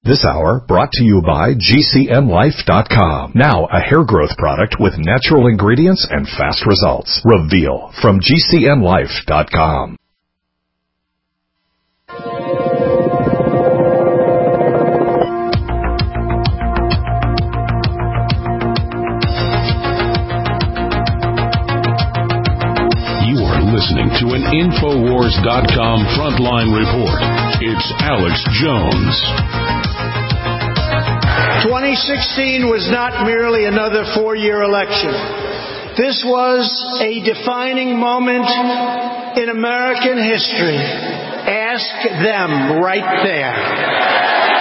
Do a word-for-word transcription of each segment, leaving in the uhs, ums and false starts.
This hour brought to you by G C N Life dot com. Now a hair growth product with natural ingredients and fast results. Reveal from G C N Life dot com. You are listening to an Infowars dot com Frontline Report. It's Alex Jones. twenty sixteen was not merely another four-year election. This was a defining moment in American history. Ask them right there.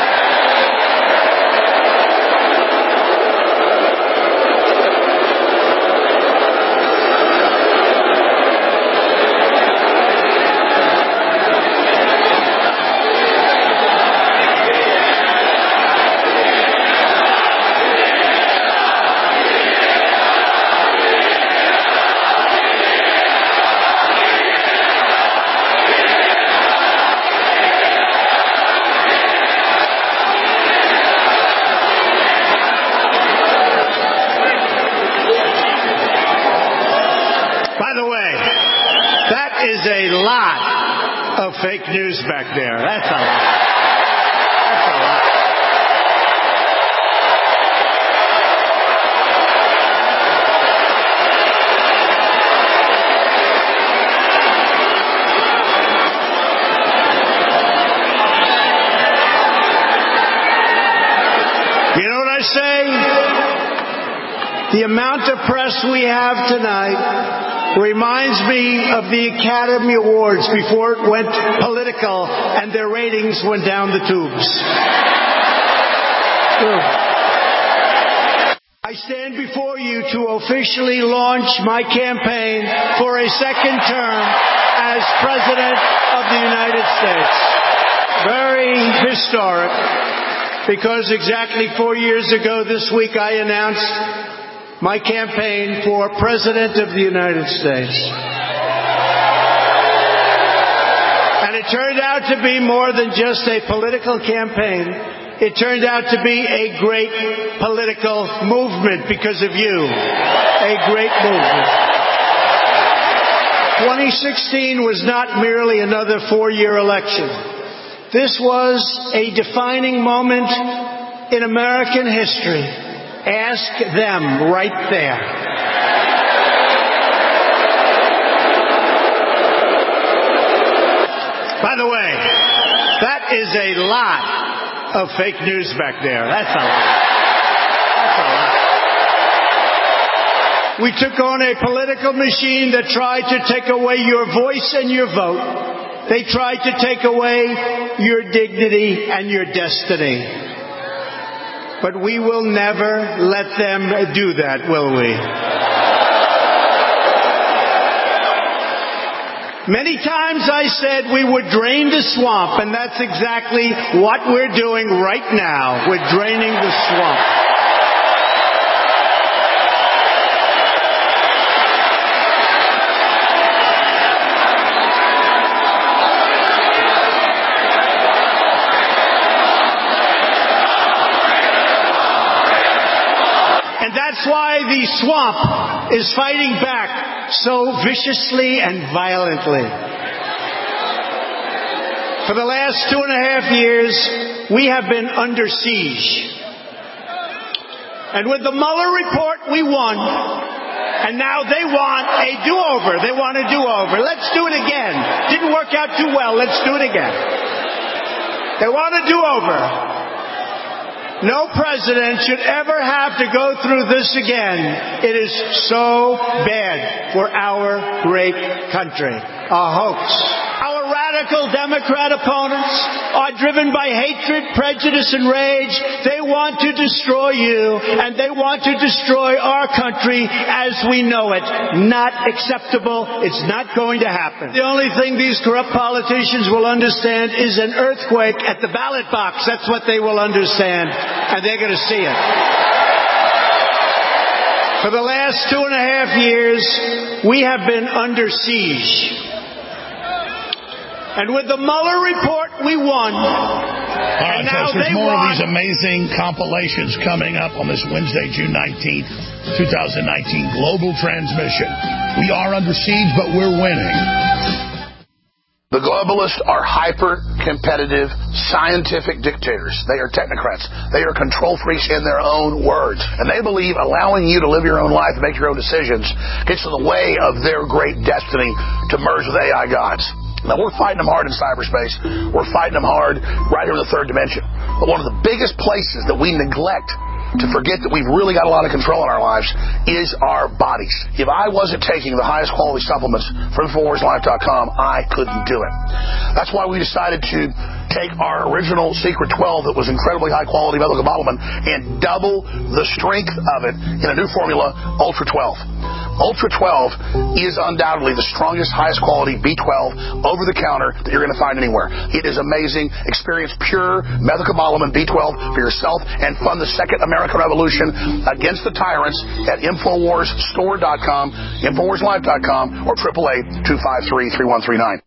Fake news back there. That's a lot. That's a lot. You know what I say? The amount of press we have tonight reminds me of the Academy Awards before it went political and their ratings went down the tubes. I stand before you to officially launch my campaign for a second term as President of the United States. Very historic, because exactly four years ago this week I announced my campaign for President of the United States. And it turned out to be more than just a political campaign. It turned out to be a great political movement because of you. A great movement. twenty sixteen was not merely another four-year election. This was a defining moment in American history. Ask them right there. By the way, that is a lot of fake news back there. That's a lot. That's a lot. We took on a political machine that tried to take away your voice and your vote. They tried to take away your dignity and your destiny. But we will never let them do that, will we? Many times I said we would drain the swamp, and that's exactly what we're doing right now. We're draining the swamp. That's why the swamp is fighting back so viciously and violently. For the last two and a half years, we have been under siege. And with the Mueller report, we won. And now they want a do-over. They want a do-over. Let's do it again. Didn't work out too well. Let's do it again. They want a do-over. No president should ever have to go through this again. It is so bad for our great country. A hoax. Our radical Democrat opponents are driven by hatred, prejudice, and rage. They want to destroy you, and they want to destroy our country as we know it. Not acceptable. It's not going to happen. The only thing these corrupt politicians will understand is an earthquake at the ballot box. That's what they will understand, and they're going to see it. For the last two and a half years, we have been under siege. And with the Mueller report, we won. right, folks, there's more want... of these amazing compilations coming up on this Wednesday, June nineteenth, twenty nineteen, Global Transmission. We are under siege, but we're winning. The globalists are hyper-competitive, scientific dictators. They are technocrats. They are control freaks in their own words. And they believe allowing you to live your own life and make your own decisions gets in the way of their great destiny to merge with A I gods. Now, we're fighting them hard in cyberspace. We're fighting them hard right here in the third dimension. But one of the biggest places that we neglect to forget that we've really got a lot of control in our lives is our bodies. If I wasn't taking the highest quality supplements from Infowars Life dot com, I couldn't do it. That's why we decided to take our original Secret twelve that was incredibly high quality methylcobalamin and double the strength of it in a new formula, Ultra twelve. Ultra twelve is undoubtedly the strongest, highest quality B twelve over the counter that you're going to find anywhere. It is amazing. Experience pure methylcobalamin B twelve for yourself and fund the second American Revolution against the tyrants at Infowars Store dot com, Infowars Life dot com, or triple A two five three, three one three nine.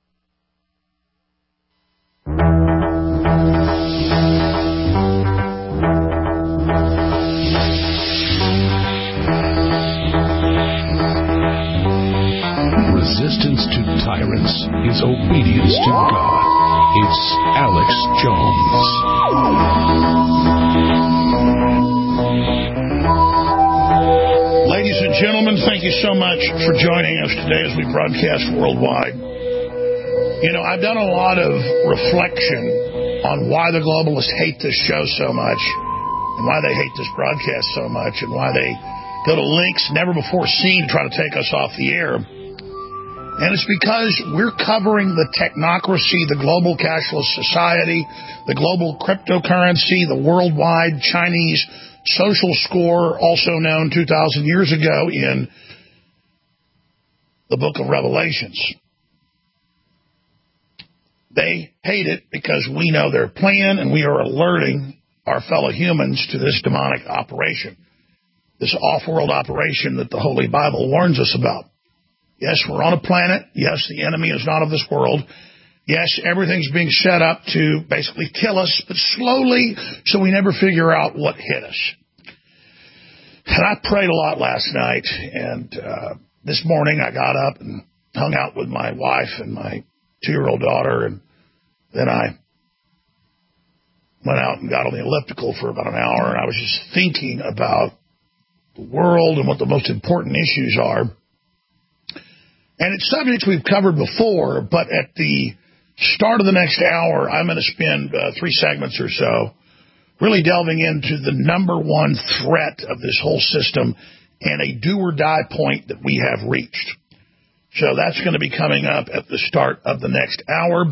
Resistance to tyrants is obedience to God. It's Alex Jones. Ladies and gentlemen, thank you so much for joining us today as we broadcast worldwide. You know, I've done a lot of reflection on why the globalists hate this show so much, and why they hate this broadcast so much, and why they go to links never before seen to try to take us off the air. And it's because we're covering the technocracy, the global cashless society, the global cryptocurrency, the worldwide Chinese social score, also known two thousand years ago in the book of Revelations. They hate it because we know their plan, and we are alerting our fellow humans to this demonic operation, this off-world operation that the Holy Bible warns us about. Yes, we're on a planet. Yes, the enemy is not of this world. Yes, everything's being set up to basically kill us, but slowly, so we never figure out what hit us. And I prayed a lot last night, and uh, this morning I got up and hung out with my wife and my two-year-old daughter, and then I went out and got on the elliptical for about an hour, and I was just thinking about the world and what the most important issues are. And it's subjects we've covered before, but at the start of the next hour, I'm going to spend uh, three segments or so really delving into the number one threat of this whole system and a do-or-die point that we have reached. So that's going to be coming up at the start of the next hour.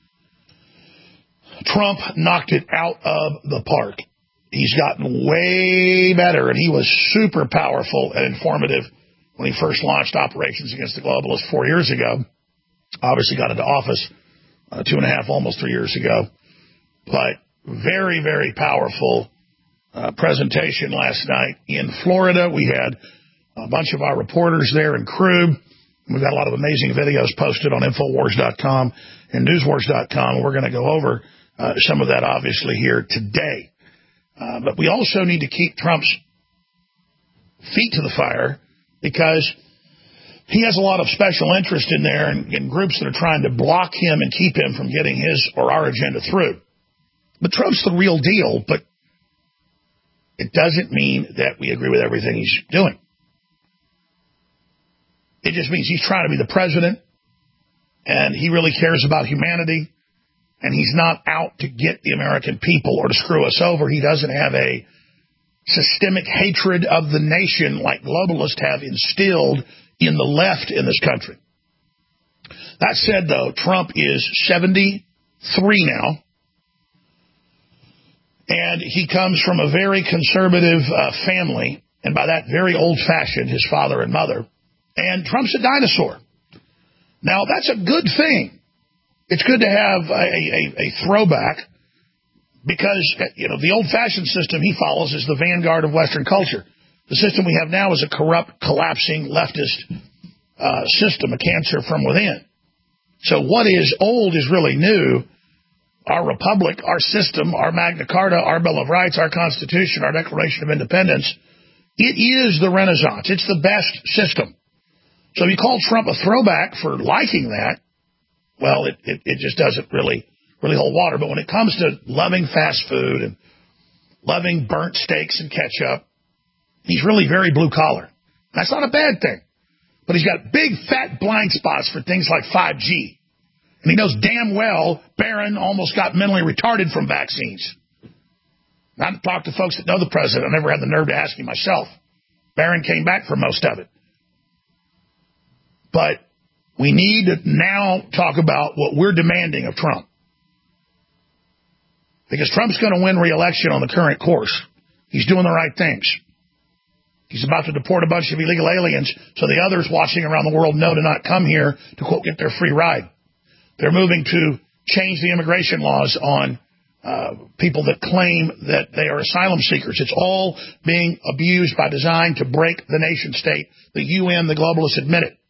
Trump knocked it out of the park. He's gotten way better, and he was super powerful and informative when he first launched operations against the globalists four years ago. Obviously got into office uh, two and a half, almost three years ago. But very, very powerful uh, presentation last night in Florida. We had a bunch of our reporters there and crew. We've got a lot of amazing videos posted on Infowars dot com and Newswars dot com. We're going to go over uh, some of that, obviously, here today. Uh, but we also need to keep Trump's feet to the fire, because he has a lot of special interest in there and, and groups that are trying to block him and keep him from getting his or our agenda through. But Trump's the real deal, but it doesn't mean that we agree with everything he's doing. It just means he's trying to be the president, and he really cares about humanity, and he's not out to get the American people or to screw us over. He doesn't have a systemic hatred of the nation like globalists have instilled in the left in this country. That said, though, Trump is seventy-three now, and he comes from a very conservative uh, family, and by that, very old-fashioned, his father and mother. And Trump's a dinosaur. Now, that's a good thing. It's good to have a, a, a throwback, because, you know, the old-fashioned system he follows is the vanguard of Western culture. The system we have now is a corrupt, collapsing, leftist uh, system, a cancer from within. So what is old is really new, our republic, our system, our Magna Carta, our Bill of Rights, our Constitution, our Declaration of Independence, it is the Renaissance. It's the best system. So if you call Trump a throwback for liking that, well, it, it, it just doesn't really, really hold water. But when it comes to loving fast food and loving burnt steaks and ketchup, he's really very blue collar. That's not a bad thing. But he's got big, fat blind spots for things like five G. And he knows damn well Barron almost got mentally retarded from vaccines. I've talked to folks that know the president. I never had the nerve to ask him myself. Barron came back for most of it. But we need to now talk about what we're demanding of Trump. Because Trump's going to win re-election on the current course. He's doing the right things. He's about to deport a bunch of illegal aliens so the others watching around the world know to not come here to, quote, get their free ride. They're moving to change the immigration laws on uh, people that claim that they are asylum seekers. It's all being abused by design to break the nation state. The U N, the globalists admit it.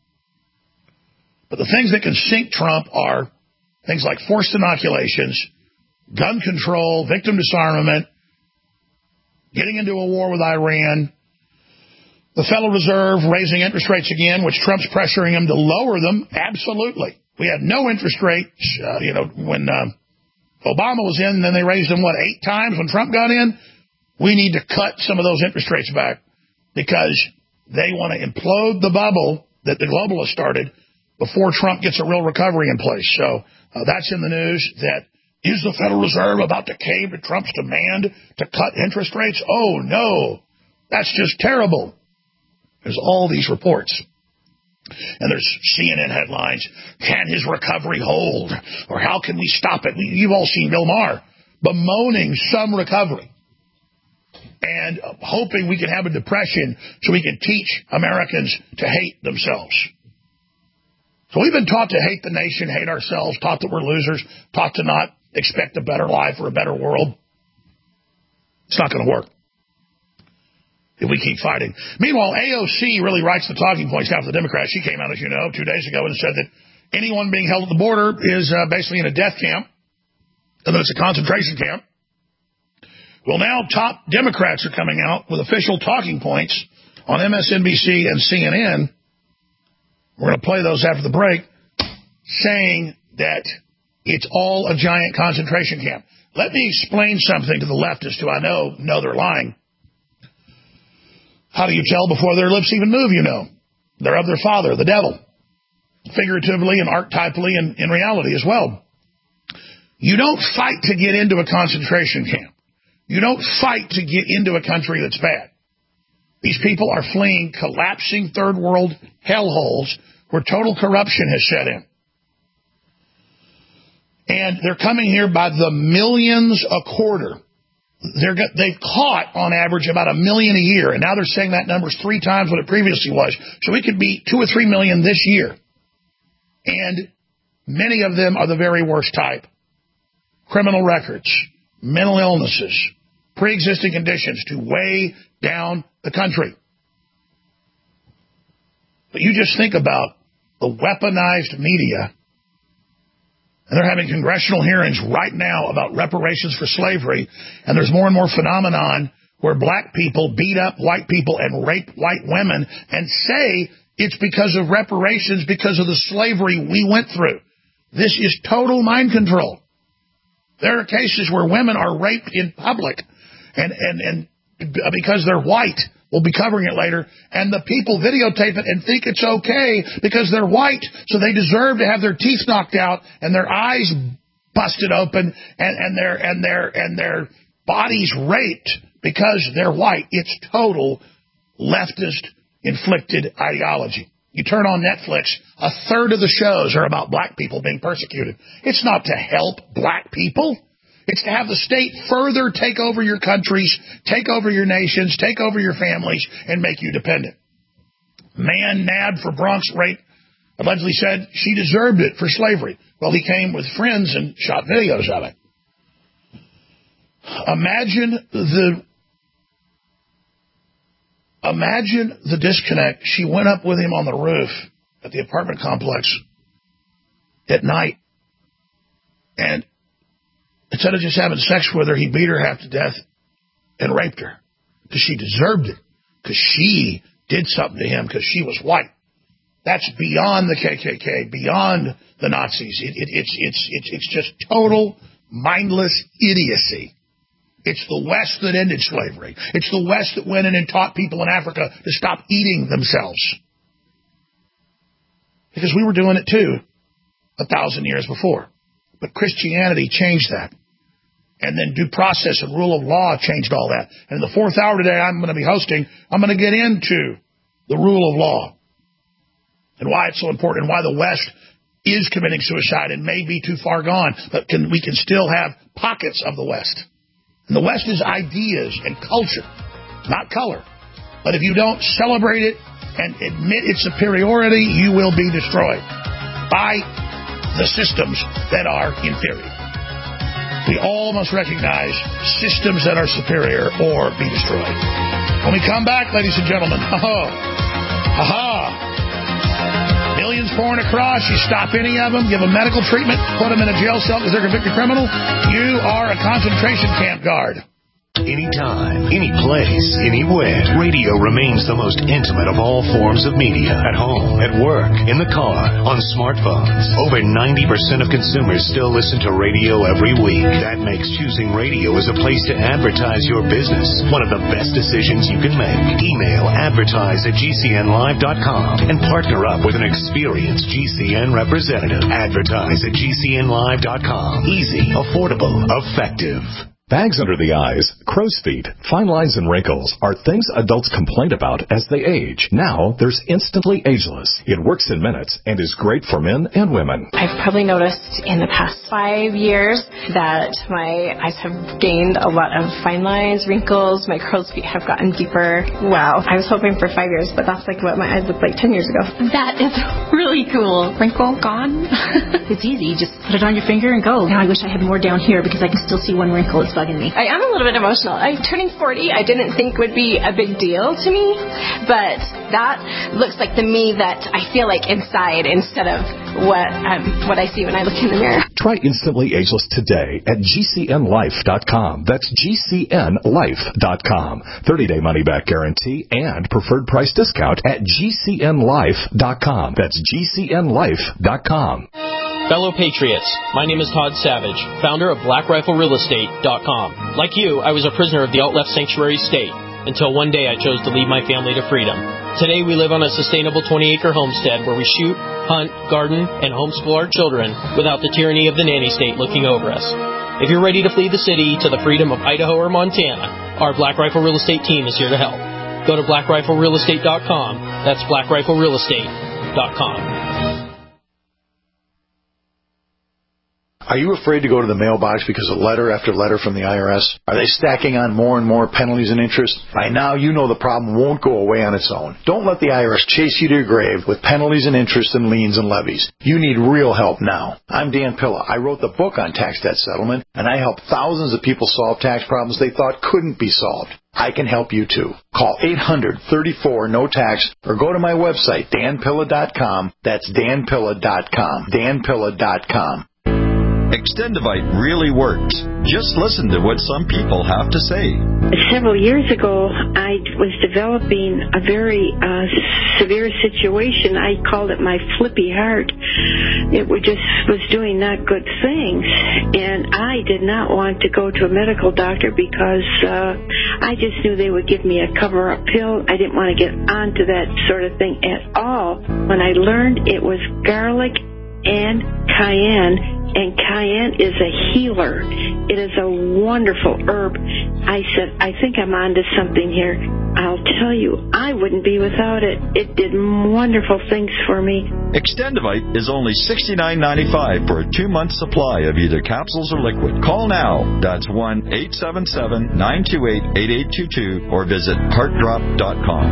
But the things that can sink Trump are things like forced inoculations, gun control, victim disarmament, getting into a war with Iran, the Federal Reserve raising interest rates again, which Trump's pressuring him to lower them. Absolutely. We had no interest rates, uh, you know, when uh, Obama was in, and then they raised them, what, eight times when Trump got in? We need to cut some of those interest rates back because they want to implode the bubble that the globalists started before Trump gets a real recovery in place. So uh, that's in the news. That is the Federal Reserve about to cave to Trump's demand to cut interest rates? Oh, no. That's just terrible. There's all these reports. And there's C N N headlines, can his recovery hold? Or how can we stop it? You've all seen Bill Maher bemoaning some recovery and hoping we can have a depression so we can teach Americans to hate themselves. So we've been taught to hate the nation, hate ourselves, taught that we're losers, taught to not expect a better life or a better world. It's not going to work if we keep fighting. Meanwhile, A O C really writes the talking points down for the Democrats. She came out, as you know, two days ago and said that anyone being held at the border is uh, basically in a death camp, and that it's a concentration camp. Well, now top Democrats are coming out with official talking points on M S N B C and C N N. We're going to play those after the break, saying that it's all a giant concentration camp. Let me explain something to the leftists who I know know they're lying. How do you tell before their lips even move, you know? They're of their father, the devil, figuratively and archetypally and in reality as well. You don't fight to get into a concentration camp. You don't fight to get into a country that's bad. These people are fleeing collapsing third world hellholes where total corruption has set in. And they're coming here by the millions a quarter. They're, they've caught, on average, about a million a year, and now they're saying that number's three times what it previously was. So it could be two or three million this year. And many of them are the very worst type. Criminal records, mental illnesses, pre-existing conditions to weigh down the country. But you just think about the weaponized media. And they're having congressional hearings right now about reparations for slavery. And there's more and more phenomenon where black people beat up white people and rape white women and say it's because of reparations, because of the slavery we went through. This is total mind control. There are cases where women are raped in public and, and, and because they're white. We'll be covering it later. And the people videotape it and think it's okay because they're white, so they deserve to have their teeth knocked out and their eyes busted open and, and their and their and their bodies raped because they're white. It's total leftist inflicted ideology. You turn on Netflix, a third of the shows are about black people being persecuted. It's not to help black people. It's to have the state further take over your countries, take over your nations, take over your families, and make you dependent. Man nabbed for Bronx rape allegedly said she deserved it for slavery. Well, he came with friends and shot videos of it. Imagine the imagine the disconnect. She went up with him on the roof at the apartment complex at night, and Instead of just having sex with her, he beat her half to death and raped her because she deserved it, because she did something to him because she was white. That's beyond the K K K, beyond the Nazis. It, it, it's, it's, it's, it's just total mindless idiocy. It's the West that ended slavery. It's the West that went in and taught people in Africa to stop eating themselves. Because we were doing it too a thousand years before. But Christianity changed that. And then due process and rule of law changed all that. And in the fourth hour today I'm going to be hosting, I'm going to get into the rule of law and why it's so important and why the West is committing suicide and may be too far gone. But can, we can still have pockets of the West. And the West is ideas and culture, not color. But if you don't celebrate it and admit its superiority, you will be destroyed by the systems that are inferior. We all must recognize systems that are superior or be destroyed. When we come back, ladies and gentlemen, oh, aha, millions pouring across, you stop any of them, give them medical treatment, put them in a jail cell because they're a convicted criminal, you are a concentration camp guard. Anytime, any place, anywhere, radio remains the most intimate of all forms of media. At home, at work, in the car, on smartphones. Over ninety percent of consumers still listen to radio every week. That makes choosing radio as a place to advertise your business one of the best decisions you can make. Email advertise at G C N live dot com and partner up with an experienced G C N representative. Advertise at G C N live dot com. Easy, affordable, effective. Bags under the eyes, crow's feet, fine lines, and wrinkles are things adults complain about as they age. Now, there's Instantly Ageless. It works in minutes and is great for men and women. I've probably noticed in the past five years that my eyes have gained a lot of fine lines, wrinkles, my crow's feet have gotten deeper. Wow. I was hoping for five years, but that's like what my eyes looked like ten years ago. That is really cool. Wrinkle gone. It's easy. You just put it on your finger and go. Now I wish I had more down here because I can still see one wrinkle. It's bugging me. I am a little bit emotional. I'm turning forty. I didn't think would be a big deal to me, but that looks like the me that I feel like inside instead of what um, what I see when I look in the mirror. Try Instantly Ageless today at G C N life dot com. That's G C N life dot com. thirty-day money-back guarantee and preferred price discount at G C N life dot com. That's G C N life dot com. Fellow Patriots, my name is Todd Savage, founder of Black Rifle Real Estate dot com. Like you, I was a prisoner of the alt-left sanctuary state until one day I chose to lead my family to freedom. Today we live on a sustainable twenty-acre homestead where we shoot, hunt, garden, and homeschool our children without the tyranny of the nanny state looking over us. If you're ready to flee the city to the freedom of Idaho or Montana, our Black Rifle Real Estate team is here to help. Go to Black Rifle Real Estate dot com. That's Black Rifle Real Estate dot com. Are you afraid to go to the mailbox because of letter after letter from the I R S? Are they stacking on more and more penalties and interest? By now, you know the problem won't go away on its own. Don't let the I R S chase you to your grave with penalties and interest and liens and levies. You need real help now. I'm Dan Pilla. I wrote the book on tax debt settlement, and I help thousands of people solve tax problems they thought couldn't be solved. I can help you too. Call eight hundred, thirty-four, no tax or go to my website, Dan Pilla dot com. That's Dan Pilla dot com. Dan Pilla dot com. Extendivite really works. Just listen to what some people have to say. Several years ago, I was developing a very uh, severe situation. I called it my flippy heart. It was just was doing not good things, and I did not want to go to a medical doctor because uh, I just knew they would give me a cover-up pill. I didn't want to get onto that sort of thing at all. When I learned it was garlic and cayenne, and cayenne is a healer. It is a wonderful herb. I said, I think I'm onto something here. I'll tell you, I wouldn't be without it. It did wonderful things for me. Extendivite is only sixty-nine ninety-five for a two-month supply of either capsules or liquid. Call now. That's one eight seven seven, nine two eight, eight eight two two or visit heart drop dot com.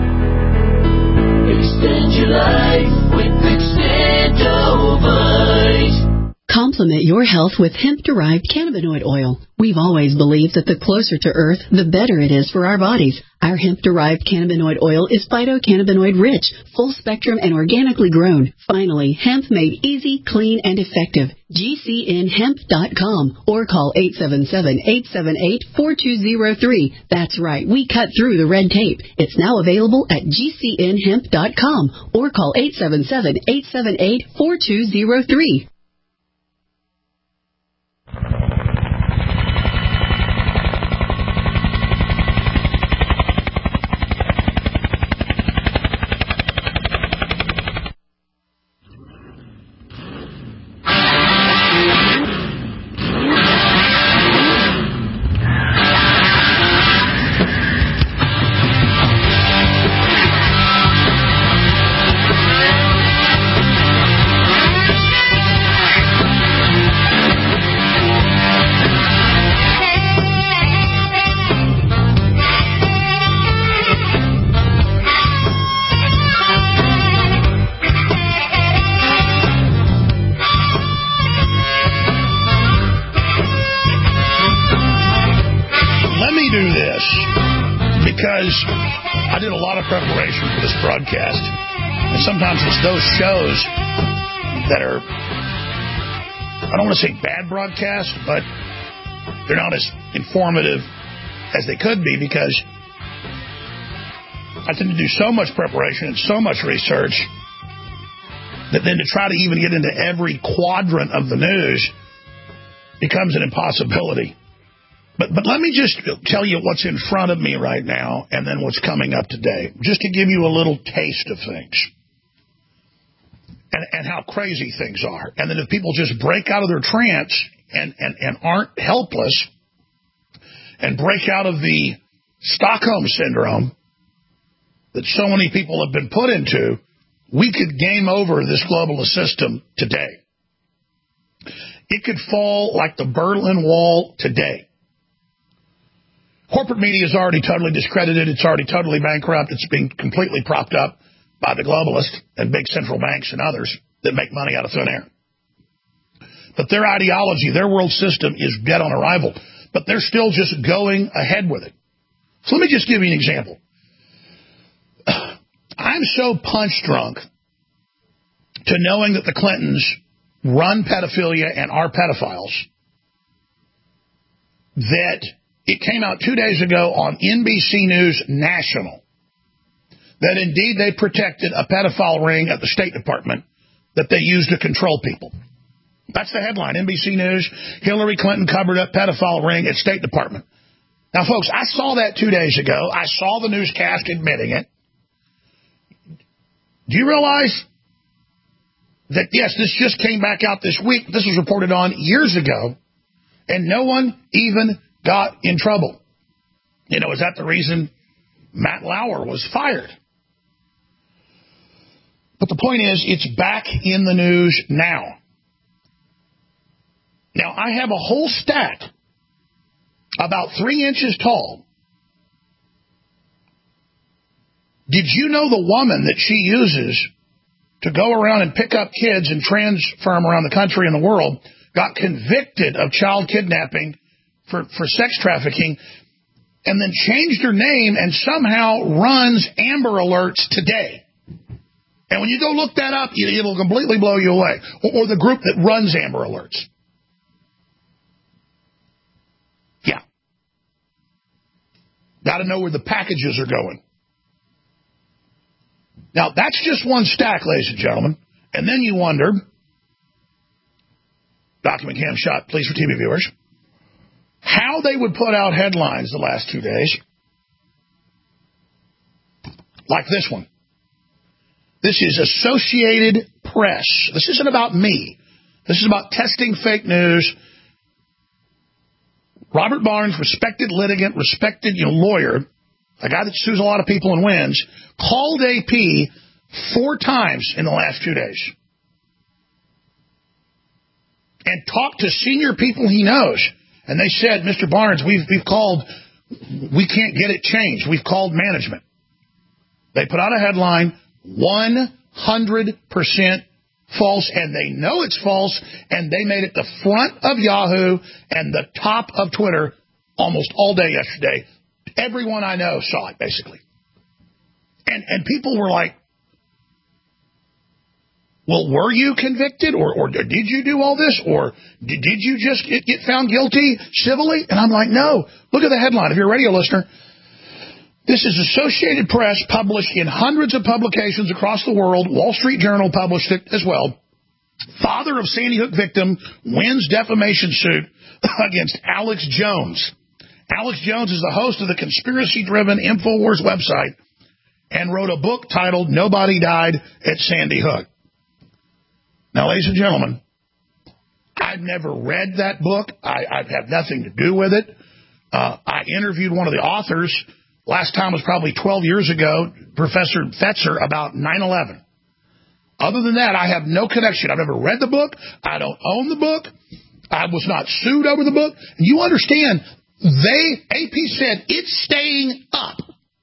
Extend your life with Extendivite. Complement your health with hemp-derived cannabinoid oil. We've always believed that the closer to Earth, the better it is for our bodies. Our hemp-derived cannabinoid oil is phytocannabinoid-rich, full-spectrum, and organically grown. Finally, hemp made easy, clean, and effective. G C N hemp dot com or call eight seven seven, eight seven eight, four two zero three. That's right, we cut through the red tape. It's now available at G C N hemp dot com or call eight seven seven, eight seven eight, four two zero three. Preparation for this broadcast, and sometimes it's those shows that are, I don't want to say bad broadcasts, but they're not as informative as they could be, because I tend to do so much preparation and so much research that then to try to even get into every quadrant of the news becomes an impossibility. But but let me just tell you what's in front of me right now and then what's coming up today, just to give you a little taste of things and, and how crazy things are. And then if people just break out of their trance and, and, and aren't helpless and break out of the Stockholm Syndrome that so many people have been put into, we could game over this globalist system today. It could fall like the Berlin Wall today. Corporate media is already totally discredited. It's already totally bankrupt. It's being completely propped up by the globalists and big central banks and others that make money out of thin air. But their ideology, their world system is dead on arrival. But they're still just going ahead with it. So let me just give you an example. I'm so punch drunk to knowing that the Clintons run pedophilia and are pedophiles that it came out two days ago on N B C News National that indeed they protected a pedophile ring at the State Department that they used to control people. That's the headline, N B C News, Hillary Clinton covered up pedophile ring at State Department. Now, folks, I saw that two days ago. I saw the newscast admitting it. Do you realize that, yes, this just came back out this week. This was reported on years ago, and no one even got in trouble. You know, is that the reason Matt Lauer was fired? But the point is, it's back in the news now. Now, I have a whole stack about three inches tall. Did you know the woman that she uses to go around and pick up kids and transfer them around the country and the world got convicted of child kidnapping For, for sex trafficking, and then changed her name and somehow runs Amber Alerts today? And when you go look that up, it'll completely blow you away. Or, or the group that runs Amber Alerts. Yeah. Got to know where the packages are going. Now, that's just one stack, ladies and gentlemen. And then you wonder, document cam shot, please, for T V viewers, how they would put out headlines the last two days like this one. This is Associated Press. This isn't about me. This is about testing fake news. Robert Barnes, respected litigant, respected you know, lawyer, a guy that sues a lot of people and wins, called A P four times in the last two days and talked to senior people he knows. And they said, Mister Barnes, we've, we've called, we can't get it changed. We've called management. They put out a headline, one hundred percent false, and they know it's false, and they made it the front of Yahoo and the top of Twitter almost all day yesterday. Everyone I know saw it, basically. And and people were like, well, were you convicted, or, or did you do all this, or did, did you just get, get found guilty civilly? And I'm like, no. Look at the headline. If you're a radio listener, this is Associated Press, published in hundreds of publications across the world. Wall Street Journal published it as well. Father of Sandy Hook victim wins defamation suit against Alex Jones. Alex Jones is the host of the conspiracy-driven InfoWars website and wrote a book titled Nobody Died at Sandy Hook. Now, ladies and gentlemen, I've never read that book. I, I've had nothing to do with it. Uh, I interviewed one of the authors. Last time was probably twelve years ago, Professor Fetzer, about nine eleven. Other than that, I have no connection. I've never read the book. I don't own the book. I was not sued over the book. And you understand, they, A P said, it's staying up.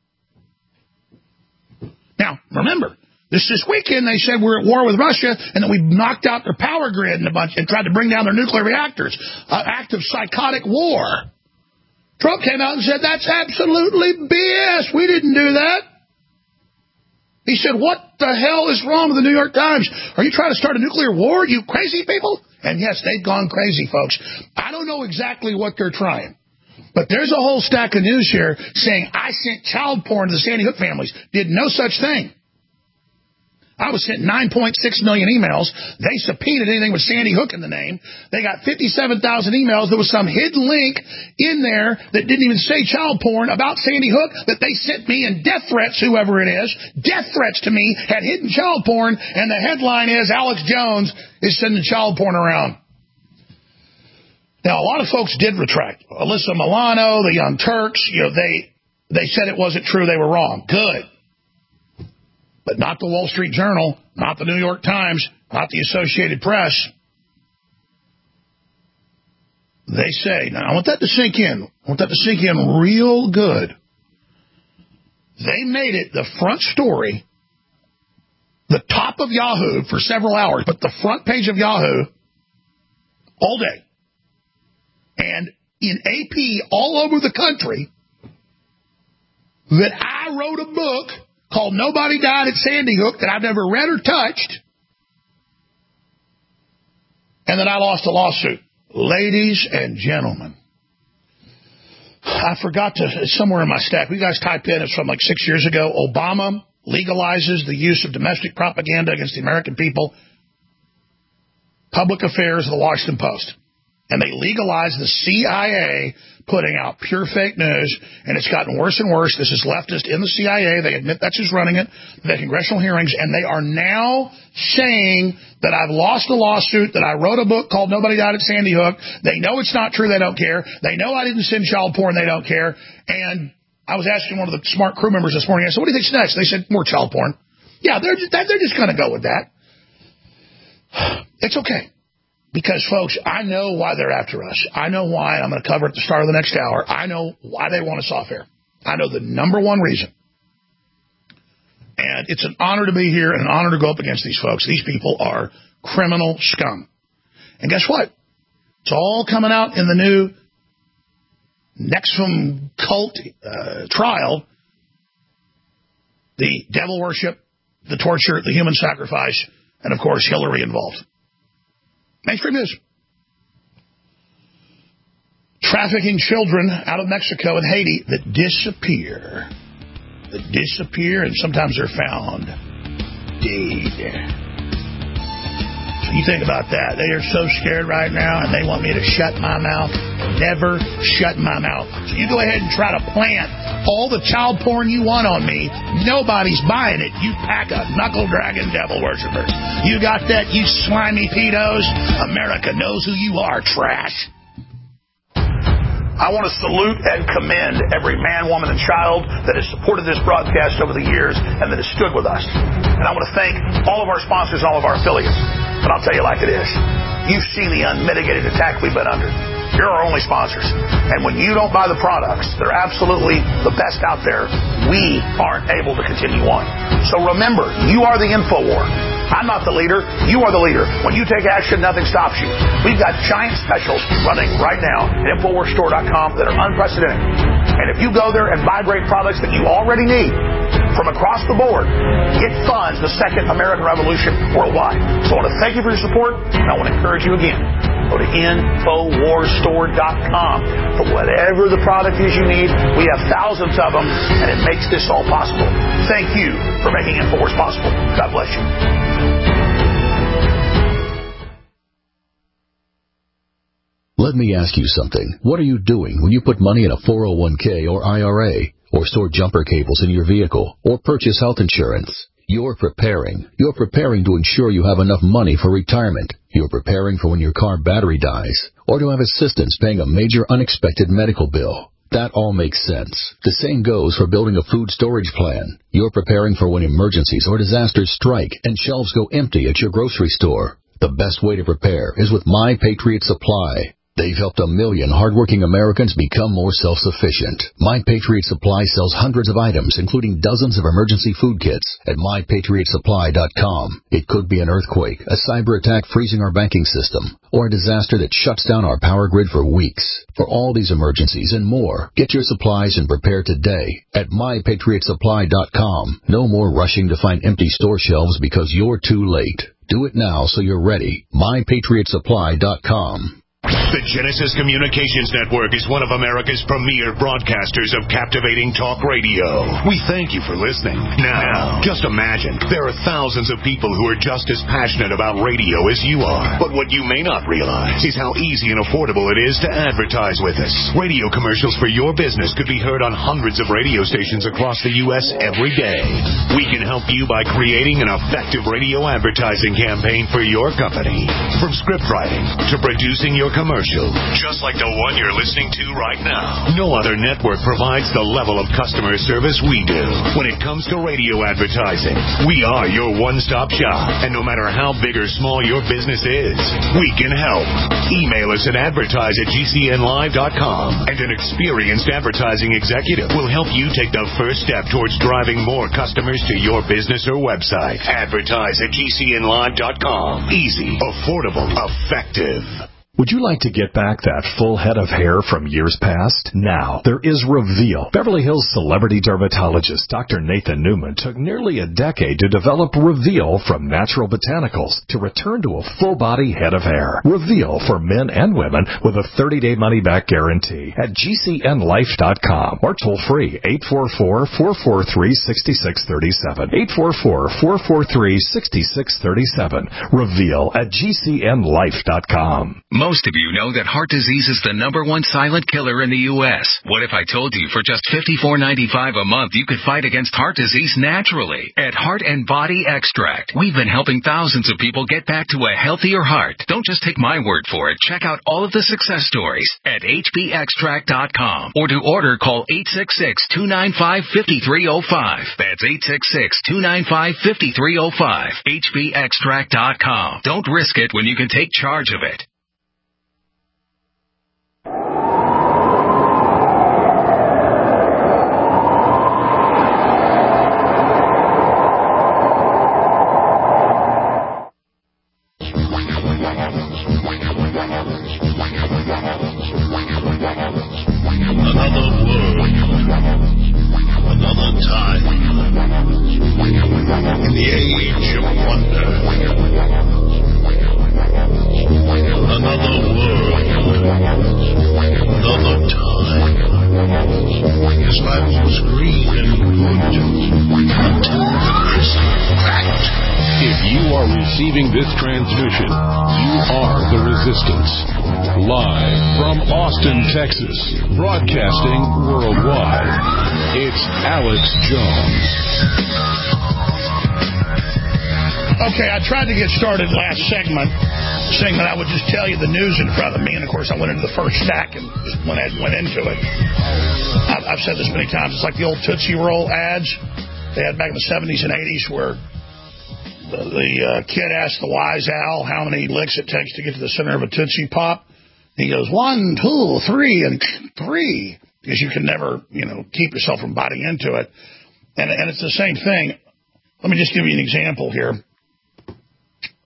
Now, remember, this this weekend they said we're at war with Russia and that we knocked out their power grid and a bunch and tried to bring down their nuclear reactors. An act of psychotic war. Trump came out and said, that's absolutely B S. We didn't do that. He said, what the hell is wrong with the New York Times? Are you trying to start a nuclear war, you crazy people? And yes, they've gone crazy, folks. I don't know exactly what they're trying. But there's a whole stack of news here saying I sent child porn to the Sandy Hook families. Did no such thing. I was sent nine point six million emails. They subpoenaed anything with Sandy Hook in the name. They got fifty-seven thousand emails. There was some hidden link in there that didn't even say child porn about Sandy Hook that they sent me, and death threats, whoever it is, death threats to me, had hidden child porn, and the headline is Alex Jones is sending child porn around. Now, a lot of folks did retract. Alyssa Milano, the Young Turks, you know, they they said it wasn't true. They were wrong. Good. But not the Wall Street Journal, not the New York Times, not the Associated Press. They say, now I want that to sink in. I want that to sink in real good. They made it the front story, the top of Yahoo for several hours, but the front page of Yahoo all day. And in A P all over the country, that I wrote a book called Nobody Died at Sandy Hook that I've never read or touched, and that I lost a lawsuit. Ladies and gentlemen, I forgot to, it's somewhere in my stack. You guys type in, it's from like six years ago. Obama legalizes the use of domestic propaganda against the American people. Public Affairs of the Washington Post. And they legalized the C I A putting out pure fake news, and it's gotten worse and worse. This is leftist in the C I A. They admit that's who's running it. They had congressional hearings, and they are now saying that I've lost a lawsuit, that I wrote a book called Nobody Died at Sandy Hook. They know it's not true. They don't care. They know I didn't send child porn. They don't care. And I was asking one of the smart crew members this morning, I said, what do you think's next? They said, more child porn. Yeah, they're just, they're just going to go with that. It's okay. Because, folks, I know why they're after us. I know why. I'm going to cover it at the start of the next hour. I know why they want us off air. I know the number one reason. And it's an honor to be here and an honor to go up against these folks. These people are criminal scum. And guess what? It's all coming out in the new Nexum cult uh, trial. The devil worship, the torture, the human sacrifice, and, of course, Hillary involved. Mainstream news. Trafficking children out of Mexico and Haiti that disappear. That disappear, and sometimes they're found dead. So you think about that. They are so scared right now, and they want me to shut my mouth. Never shut my mouth. So you go ahead and try to plant all the child porn you want on me. Nobody's buying it. You pack of knuckle dragon devil worshipers. You got that, you slimy pedos? America knows who you are, trash. I want to salute and commend every man, woman, and child that has supported this broadcast over the years and that has stood with us. And I want to thank all of our sponsors and all of our affiliates. And I'll tell you like it is. You've seen the unmitigated attack we've been under. You're our only sponsors. And when you don't buy the products that are absolutely the best out there, we aren't able to continue on. So remember, you are the InfoWar. I'm not the leader. You are the leader. When you take action, nothing stops you. We've got giant specials running right now at Infowars Store dot com that are unprecedented. And if you go there and buy great products that you already need from across the board, it funds the second American Revolution worldwide. So I want to thank you for your support, and I want to encourage you again. Go to Infowars Store dot com for whatever the product is you need. We have thousands of them, and it makes this all possible. Thank you for making Infowars possible. God bless you. Let me ask you something. What are you doing when you put money in a four oh one k or I R A, or store jumper cables in your vehicle, or purchase health insurance? You're preparing. You're preparing to ensure you have enough money for retirement. You're preparing for when your car battery dies, or to have assistance paying a major unexpected medical bill. That all makes sense. The same goes for building a food storage plan. You're preparing for when emergencies or disasters strike and shelves go empty at your grocery store. The best way to prepare is with My Patriot Supply. They've helped a million hardworking Americans become more self-sufficient. My Patriot Supply sells hundreds of items, including dozens of emergency food kits at my patriot supply dot com. It could be an earthquake, a cyber attack freezing our banking system, or a disaster that shuts down our power grid for weeks. For all these emergencies and more, get your supplies and prepare today at my patriot supply dot com. No more rushing to find empty store shelves because you're too late. Do it now so you're ready. my patriot supply dot com. The Genesis Communications Network is one of America's premier broadcasters of captivating talk radio. We thank you for listening. Now, just imagine, there are thousands of people who are just as passionate about radio as you are. But what you may not realize is how easy and affordable it is to advertise with us. Radio commercials for your business could be heard on hundreds of radio stations across the U S every day. We can help you by creating an effective radio advertising campaign for your company. From script writing to producing your commercial, just like the one you're listening to right now. No other network provides the level of customer service we do. When it comes to radio advertising, we are your one-stop shop. And no matter how big or small your business is, we can help. Email us at advertise at G C N live dot com, and an experienced advertising executive will help you take the first step towards driving more customers to your business or website. Advertise at G C N live dot com. Easy, affordable, effective. Would you like to get back that full head of hair from years past? Now, there is Reveal. Beverly Hills celebrity dermatologist Doctor Nathan Newman took nearly a decade to develop Reveal from natural botanicals to return to a full-body head of hair. Reveal for men and women with a thirty-day money-back guarantee at G C N life dot com or toll-free eight four four, four four three, six six three seven. eight four four, four four three, six six three seven. Reveal at G C N life dot com. Most of you know that heart disease is the number one silent killer in the U S What if I told you for just fifty-four ninety-five a month you could fight against heart disease naturally? At Heart and Body Extract, we've been helping thousands of people get back to a healthier heart. Don't just take my word for it. Check out all of the success stories at H B extract dot com, or to order, call eight six six, two nine five, five three zero five. That's eight six six, two nine five, five three zero five. H B extract dot com. Don't risk it when you can take charge of it. This transmission, you are the Resistance. Live from Austin, Texas, broadcasting worldwide, it's Alex Jones. Okay, I tried to get started last segment saying that I would just tell you the news in front of me, and of course I went into the first stack and just went, went into it. I've, I've said this many times. It's like the old Tootsie Roll ads they had back in the seventies and eighties where The, the uh, kid asked the wise owl how many licks it takes to get to the center of a Tootsie Pop. He goes, one, two, three, and three, because you can never, you know, keep yourself from biting into it. And, and it's the same thing. Let me just give you an example here.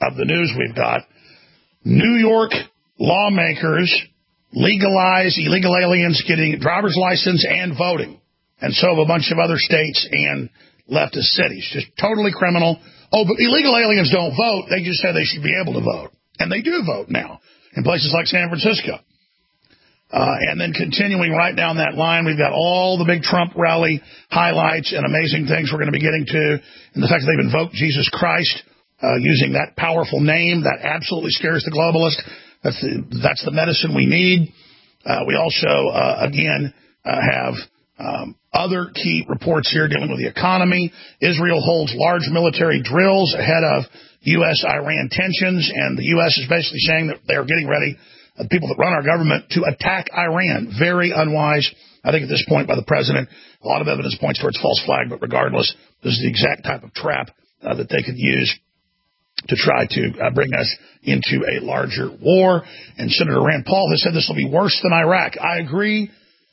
of the news we've got. New York lawmakers legalize illegal aliens getting driver's license and voting. And so have a bunch of other states and leftist cities. Just totally criminal. Oh, but illegal aliens don't vote. They just say they should be able to vote. And they do vote now in places like San Francisco. Uh, and then continuing right down that line, we've got all the big Trump rally highlights and amazing things we're going to be getting to. And the fact that they've invoked Jesus Christ uh, using that powerful name, that absolutely scares the globalist. That's the, that's the medicine we need. Uh, we also, uh, again, uh, have um, other key reports here dealing with the economy. Israel holds large military drills ahead of U S Iran tensions, and the U S is basically saying that they're getting ready, uh, the people that run our government, to attack Iran. Very unwise, I think, at this point by the president. A lot of evidence points towards false flag, but regardless, this is the exact type of trap uh, that they could use to try to uh, bring us into a larger war. And Senator Rand Paul has said this will be worse than Iraq. I agree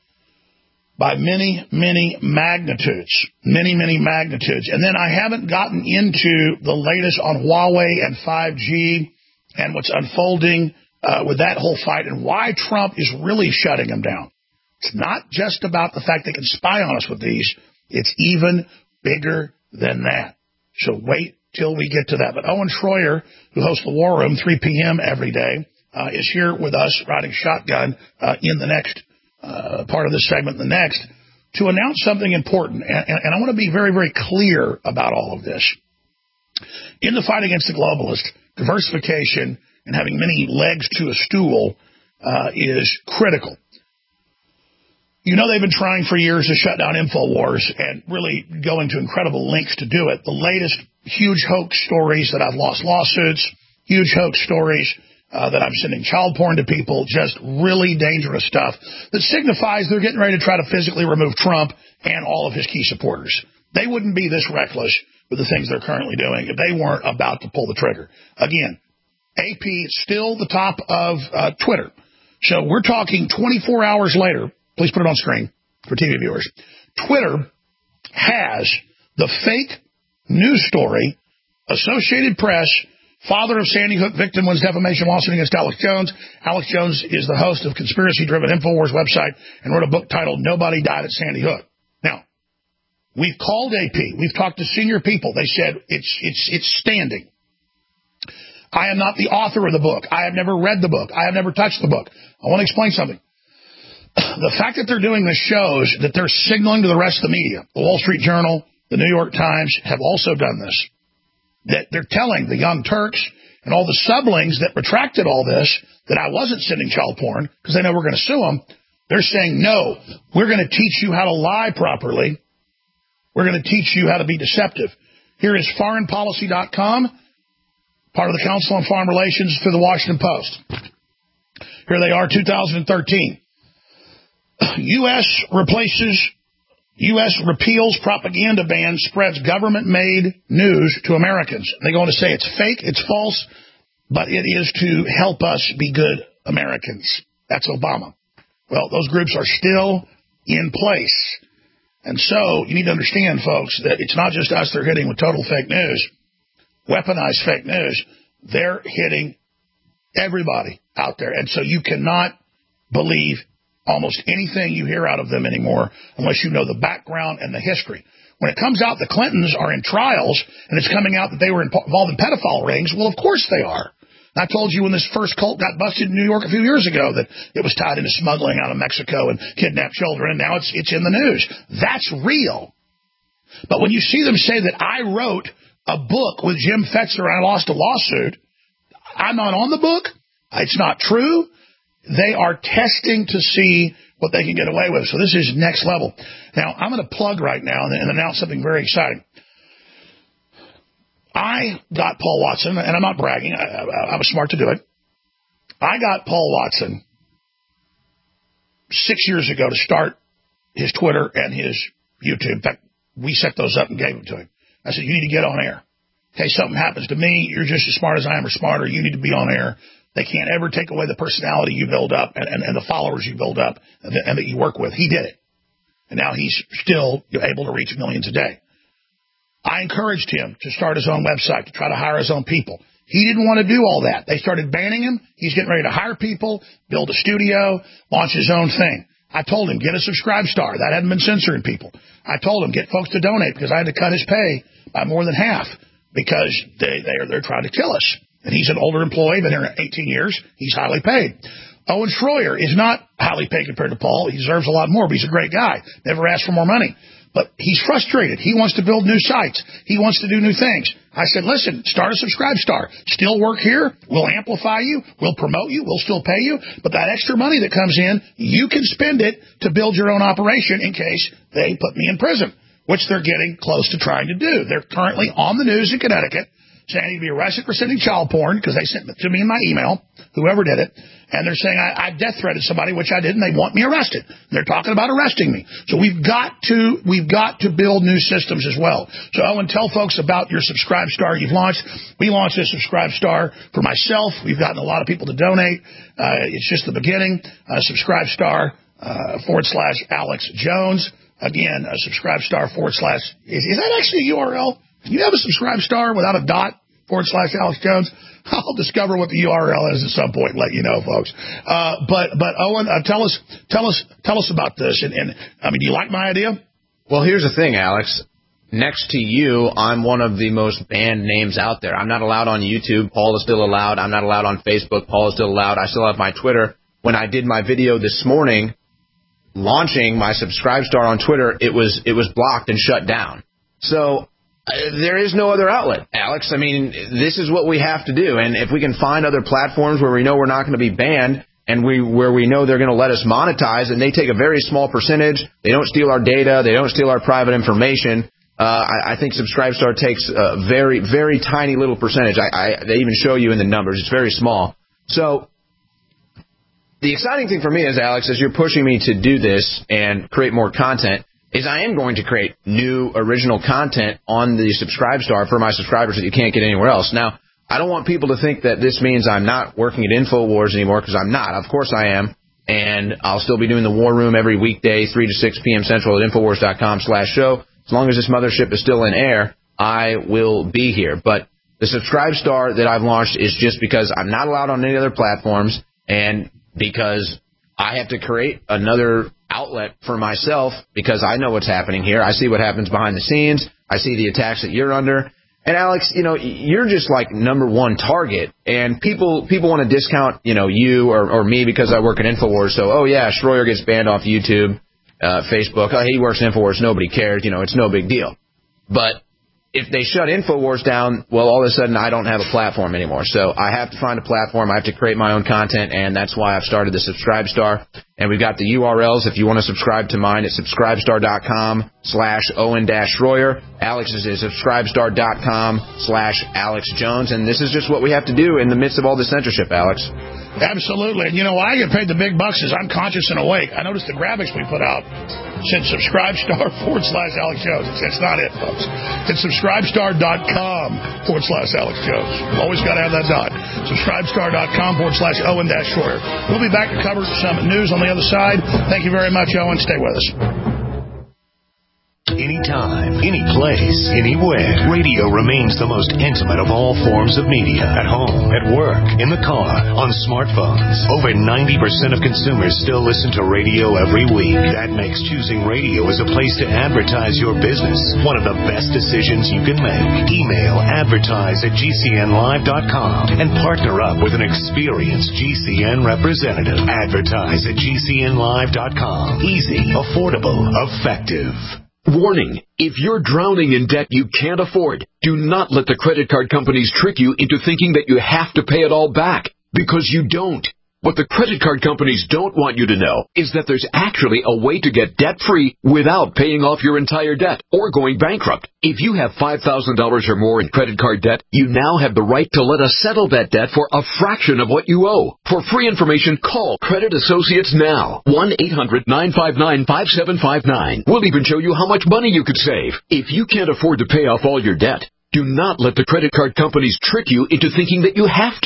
by many, many magnitudes, many, many magnitudes. And then I haven't gotten into the latest on Huawei and five G and what's unfolding uh, with that whole fight and why Trump is really shutting them down. It's not just about the fact they can spy on us with these. It's even bigger than that. So wait till we get to that. But Owen Schroyer, who hosts the War Room, three p.m. every day, uh, is here with us riding shotgun uh, in the next uh, part of this segment, the next, to announce something important. And, and, and I want to be very, very clear about all of this. In the fight against the globalist, diversification and having many legs to a stool uh, is critical. You know they've been trying for years to shut down InfoWars and really going to incredible lengths to do it. The latest huge hoax stories that I've lost lawsuits, huge hoax stories uh, that I'm sending child porn to people, just really dangerous stuff that signifies they're getting ready to try to physically remove Trump and all of his key supporters. They wouldn't be this reckless with the things they're currently doing if they weren't about to pull the trigger. Again, A P is still the top of uh, Twitter. So we're talking twenty-four hours later. Please put it on screen for T V viewers. Twitter has the fake news story, Associated Press, father of Sandy Hook victim wins defamation lawsuit against Alex Jones. Alex Jones is the host of conspiracy-driven InfoWars website and wrote a book titled Nobody Died at Sandy Hook. Now, we've called A P. We've talked to senior people. They said it's it's it's standing. I am not the author of the book. I have never read the book. I have never touched the book. I want to explain something. The fact that they're doing this shows that they're signaling to the rest of the media. The Wall Street Journal, the New York Times have also done this. That they're telling the Young Turks and all the sublings that retracted all this that I wasn't sending child porn because they know we're going to sue them. They're saying, no, we're going to teach you how to lie properly. We're going to teach you how to be deceptive. Here is foreign policy dot com, part of the Council on Foreign Relations through the Washington Post. Here they are, two thousand thirteen. U S replaces, U S repeals propaganda ban, spreads government-made news to Americans. They go on to say it's fake, it's false, but it is to help us be good Americans. That's Obama. Well, those groups are still in place. And so you need to understand, folks, that it's not just us they're hitting with total fake news, weaponized fake news. They're hitting everybody out there. And so you cannot believe almost anything you hear out of them anymore unless you know the background and the history. When it comes out the Clintons are in trials and it's coming out that they were involved in pedophile rings, well, of course they are. I told you when this first cult got busted in New York a few years ago that it was tied into smuggling out of Mexico and kidnapped children, and now it's it's in the news. That's real. But when you see them say that I wrote a book with Jim Fetzer and I lost a lawsuit, I'm not on the book. It's not true. They are testing to see what they can get away with. So this is next level. Now, I'm going to plug right now and, and announce something very exciting. I got Paul Watson, and I'm not bragging. I, I, I was smart to do it. I got Paul Watson six years ago to start his Twitter and his YouTube. In fact, we set those up and gave them to him. I said, you need to get on air. In case something happens to me, you're just as smart as I am or smarter. You need to be on air. They can't ever take away the personality you build up and, and, and the followers you build up and, the, and that you work with. He did it. And now he's still able to reach millions a day. I encouraged him to start his own website, to try to hire his own people. He didn't want to do all that. They started banning him. He's getting ready to hire people, build a studio, launch his own thing. I told him, get a Subscribe Star. That hadn't been censoring people. I told him, get folks to donate because I had to cut his pay by more than half because they, they're, they're trying to kill us. And he's an older employee, been here eighteen years. He's highly paid. Owen Schroyer is not highly paid compared to Paul. He deserves a lot more, but he's a great guy. Never asked for more money. But he's frustrated. He wants to build new sites. He wants to do new things. I said, listen, start a Subscribe Star. Still work here. We'll amplify you. We'll promote you. We'll still pay you. But that extra money that comes in, you can spend it to build your own operation in case they put me in prison, which they're getting close to trying to do. They're currently on the news in Connecticut saying I need to be arrested for sending child porn because they sent it to me in my email, whoever did it. And they're saying I, I death threatened somebody, which I did, and they want me arrested. They're talking about arresting me. So we've got to we've got to build new systems as well. So Owen, tell folks about your Subscribe Star you've launched. We launched a Subscribe Star for myself. We've gotten a lot of people to donate. Uh, it's just the beginning. Uh, Subscribe Star uh, forward slash Alex Jones. Again, a Subscribe Star forward slash. Is, is that actually a U R L? Can you have a Subscribe Star without a dot forward slash Alex Jones? I'll discover what the U R L is at some point and let you know, folks. Uh, but, but Owen, uh, tell us, tell us, tell us about this. And, and, I mean, do you like my idea? Well, here's the thing, Alex. Next to you, I'm one of the most banned names out there. I'm not allowed on YouTube. Paul is still allowed. I'm not allowed on Facebook. Paul is still allowed. I still have my Twitter. When I did my video this morning launching my Subscribe Star on Twitter, it was, it was blocked and shut down. So, Uh, there is no other outlet, Alex. I mean, this is what we have to do. And if we can find other platforms where we know we're not going to be banned and we where we know they're going to let us monetize and they take a very small percentage, they don't steal our data, they don't steal our private information, uh, I, I think Subscribe Star takes a very, very tiny little percentage. I, I, they even show you in the numbers. It's very small. So the exciting thing for me is, Alex, as you're pushing me to do this and create more content, is I am going to create new original content on the Subscribe Star for my subscribers that you can't get anywhere else. Now, I don't want people to think that this means I'm not working at InfoWars anymore, because I'm not. Of course I am. And I'll still be doing the War Room every weekday, three to six p.m. Central at Infowars.com slash show. As long as this mothership is still in air, I will be here. But the Subscribe Star that I've launched is just because I'm not allowed on any other platforms and because I have to create another outlet for myself because I know what's happening here. I see what happens behind the scenes. I see the attacks that you're under. And Alex, you know, you're just like number one target, and people people want to discount, you know, you or, or me because I work at InfoWars. So, oh yeah, Schroyer gets banned off YouTube, uh, Facebook. Oh, he works at InfoWars. Nobody cares. You know, it's no big deal. But if they shut InfoWars down, well, all of a sudden I don't have a platform anymore. So I have to find a platform. I have to create my own content, and that's why I've started the Subscribe Star. And we've got the U R Ls if you want to subscribe to mine at subscribestar.com slash Owen dash Schroyer. Alex's is subscribestar.com slash Alex Jones. And this is just what we have to do in the midst of all the censorship, Alex. Absolutely. And you know why I get paid the big bucks is I'm conscious and awake. I noticed the graphics we put out said subscribestar forward slash Alex Jones. It's not it, folks. It's subscribestar.com forward slash Alex Jones. You've always got to have that dot. Subscribestar.com forward slash Owen dash Schroyer. We'll be back to cover some news on the other side. Thank you very much, Owen. Stay with us. Anytime, any place, anywhere. Radio remains the most intimate of all forms of media. At home, at work, in the car, on smartphones. Over ninety percent of consumers still listen to radio every week. That makes choosing radio as a place to advertise your business one of the best decisions you can make. Email advertise at G C N live dot com and partner up with an experienced G C N representative. Advertise at G C N live dot com. Easy, affordable, effective. Warning, if you're drowning in debt you can't afford, do not let the credit card companies trick you into thinking that you have to pay it all back, because you don't. What the credit card companies don't want you to know is that there's actually a way to get debt-free without paying off your entire debt or going bankrupt. If you have five thousand dollars or more in credit card debt, you now have the right to let us settle that debt for a fraction of what you owe. For free information, call Credit Associates now. one eight hundred nine five nine five seven five nine. We'll even show you how much money you could save. If you can't afford to pay off all your debt, do not let the credit card companies trick you into thinking that you have to.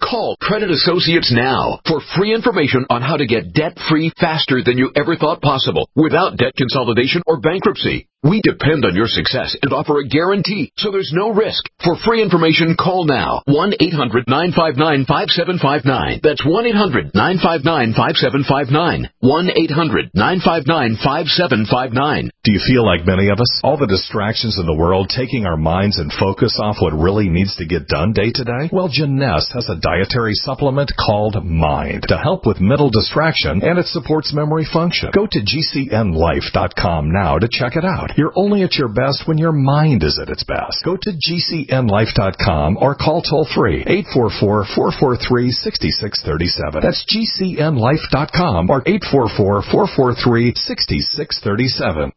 Call Credit Associates now for free information on how to get debt-free faster than you ever thought possible without debt consolidation or bankruptcy. We depend on your success and offer a guarantee, so there's no risk. For free information, call now. one eight hundred nine five nine five seven five nine. That's one eight hundred nine five nine five seven five nine. one eight hundred nine five nine five seven five nine. Do you feel like many of us? All the distractions in the world taking our minds and focus off what really needs to get done day to day? Well, Jeunesse has a dietary supplement called Mind to help with mental distraction, and it supports memory function. Go to G C N life dot com now to check it out. You're only at your best when your mind is at its best. Go to G C N life dot com or call toll-free eight four four, four four three, six six three seven. That's G C N life dot com or eight four four, four four three, six six three seven.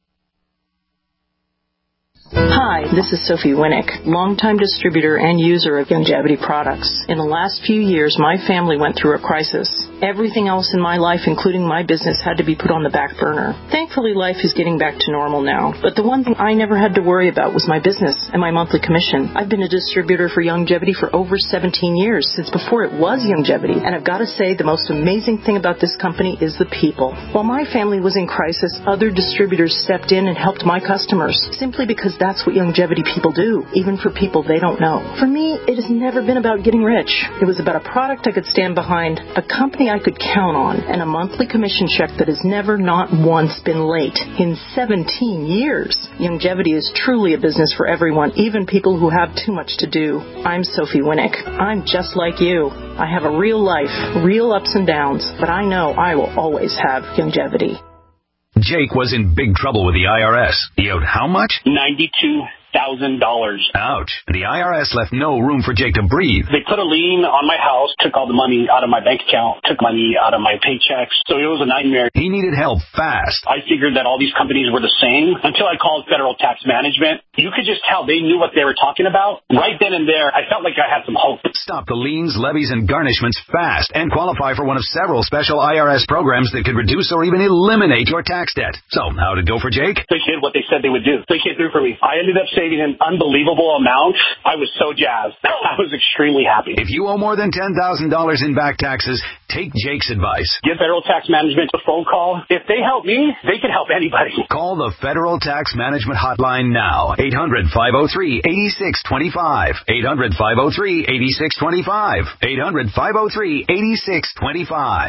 Hi, this is Sophie Winnick, longtime distributor and user of Youngevity products. In the last few years, my family went through a crisis. Everything else in my life, including my business, had to be put on the back burner. Thankfully, life is getting back to normal now. But the one thing I never had to worry about was my business and my monthly commission. I've been a distributor for Youngevity for over seventeen years, since before it was Youngevity. And I've got to say, the most amazing thing about this company is the people. While my family was in crisis, other distributors stepped in and helped my customers, simply because that's what Youngevity people do, even for people they don't know. For me, it has never been about getting rich. It was about a product I could stand behind, a company I could count on, and a monthly commission check that has never, not once, been late. In seventeen years, Youngevity is truly a business for everyone, even people who have too much to do. I'm Sophie Winnick. I'm just like you. I have a real life, real ups and downs, but I know I will always have Youngevity. Jake was in big trouble with the I R S. He owed how much? ninety-two thousand dollars. Ouch. The I R S left no room for Jake to breathe. They put a lien on my house, took all the money out of my bank account, took money out of my paychecks, so it was a nightmare. He needed help fast. I figured that all these companies were the same until I called Federal Tax Management. You could just tell they knew what they were talking about. Right then and there, I felt like I had some hope. Stop the liens, levies, and garnishments fast and qualify for one of several special I R S programs that could reduce or even eliminate your tax debt. So, how'd it go for Jake? They did what they said they would do. They came through for me. I ended up saving an unbelievable amount. I was so jazzed. I was extremely happy. If you owe more than ten thousand dollars in back taxes, take Jake's advice. Give Federal Tax Management a phone call. If they help me, they can help anybody. Call the Federal Tax Management Hotline now. eight hundred, five oh three, eight six two five. eight hundred, five oh three, eight six two five. eight hundred, five oh three, eight six two five.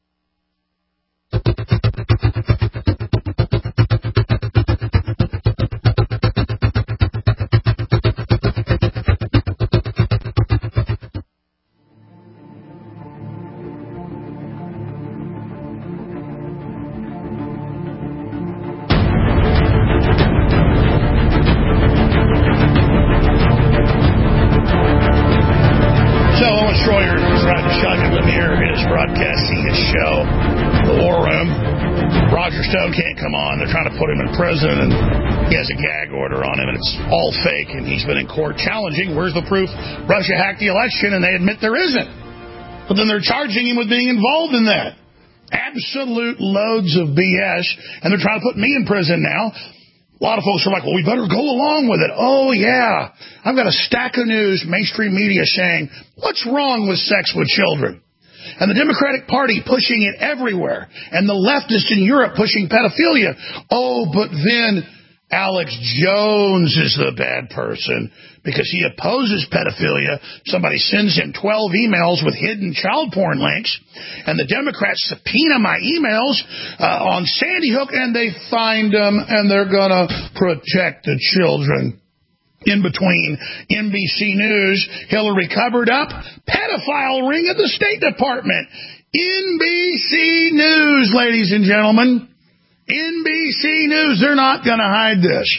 Put him in prison, and he has a gag order on him, and it's all fake, and he's been in court challenging, where's the proof Russia hacked the election, and they admit there isn't. But then they're charging him with being involved in that. Absolute loads of B S, and they're trying to put me in prison now. A lot of folks are like, well, we better go along with it. Oh, yeah. I've got a stack of news, mainstream media saying, what's wrong with sex with children? And the Democratic Party pushing it everywhere. And the leftists in Europe pushing pedophilia. Oh, but then Alex Jones is the bad person because he opposes pedophilia. Somebody sends him twelve emails with hidden child porn links. And the Democrats subpoena my emails uh, on Sandy Hook, and they find them, and they're going to protect the children. In between, N B C News, Hillary covered up pedophile ring at the State Department. N B C News, ladies and gentlemen. N B C News, they're not going to hide this.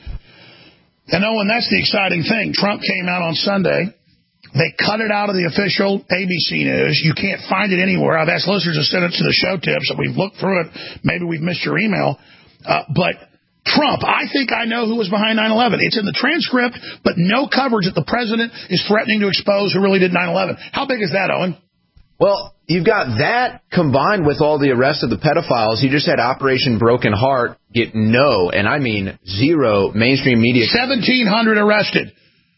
And oh, and that's the exciting thing. Trump came out on Sunday. They cut it out of the official A B C News. You can't find it anywhere. I've asked listeners to send it to the show tips, and we've looked through it. Maybe we've missed your email. Uh, but Trump, I think I know who was behind nine eleven. It's in the transcript, but no coverage that the president is threatening to expose who really did nine eleven. How big is that, Owen? Well, you've got that combined with all the arrests of the pedophiles. You just had Operation Broken Heart get no, and I mean zero, mainstream media. seventeen hundred arrested.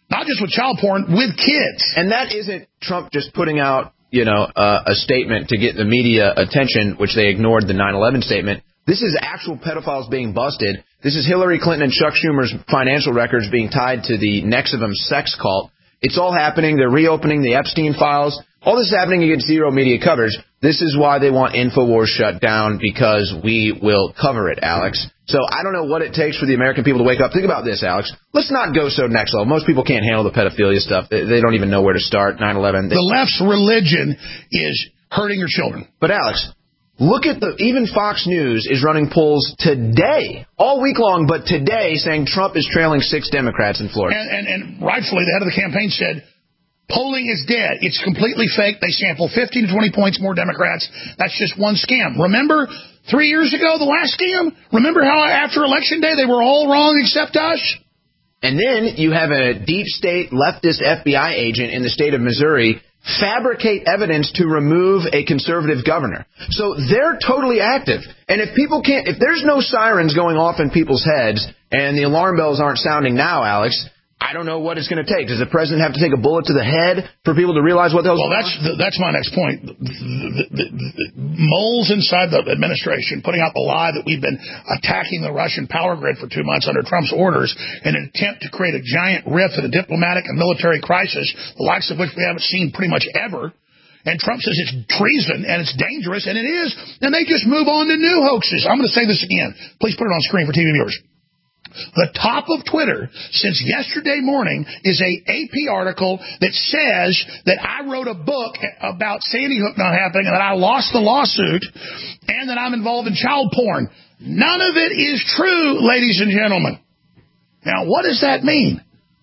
Not just with child porn, with kids. And that isn't Trump just putting out, you know, uh, a statement to get the media attention, which they ignored the nine eleven statement. This is actual pedophiles being busted. This is Hillary Clinton and Chuck Schumer's financial records being tied to the Nexivum sex cult. It's all happening. They're reopening the Epstein files. All this is happening against zero media coverage. This is why they want InfoWars shut down, because we will cover it, Alex. So I don't know what it takes for the American people to wake up. Think about this, Alex. Let's not go so next level. Most people can't handle the pedophilia stuff. They, they don't even know where to start. nine eleven. The left's religion is hurting your children. But, Alex, look at the, even Fox News is running polls today, all week long, but today, saying Trump is trailing six Democrats in Florida. And, and, and rightfully, the head of the campaign said, polling is dead. It's completely fake. They sample fifteen to twenty points more Democrats. That's just one scam. Remember three years ago, the last scam? Remember how after Election Day they were all wrong except us? And then you have a deep state leftist F B I agent in the state of Missouri fabricate evidence to remove a conservative governor. So they're totally active. And if people can't, if there's no sirens going off in people's heads and the alarm bells aren't sounding now, Alex, I don't know what it's going to take. Does the president have to take a bullet to the head for people to realize what the hell's Well, that's the, that's my next point. The, the, the, the moles inside the administration putting out the lie that we've been attacking the Russian power grid for two months under Trump's orders in an attempt to create a giant rift in a diplomatic and military crisis, the likes of which we haven't seen pretty much ever. And Trump says it's treason and it's dangerous, and it is. And they just move on to new hoaxes. I'm going to say this again. Please put it on screen for T V viewers. The top of Twitter since yesterday morning is a A P article that says that I wrote a book about Sandy Hook not happening and that I lost the lawsuit and that I'm involved in child porn. None of it is true, ladies and gentlemen. Now, what does that mean?